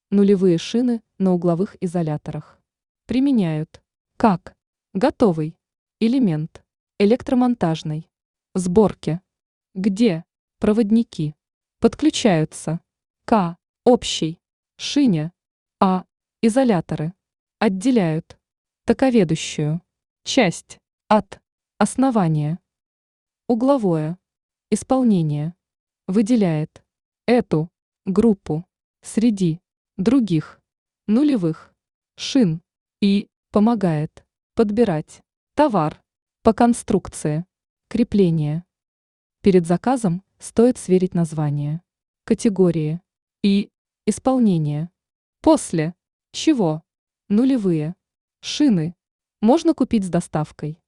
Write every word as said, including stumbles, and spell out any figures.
нулевые шины на угловых изоляторах. Применяют как готовый элемент электромонтажной сборки, где проводники подключаются к общей шине, а изоляторы отделяют токоведущую часть от основания. Угловое исполнение выделяет эту группу среди других нулевых шин и помогает подбирать товар по конструкции крепления. Перед заказом стоит сверить название, категории и исполнение, после чего нулевые шины можно купить с доставкой.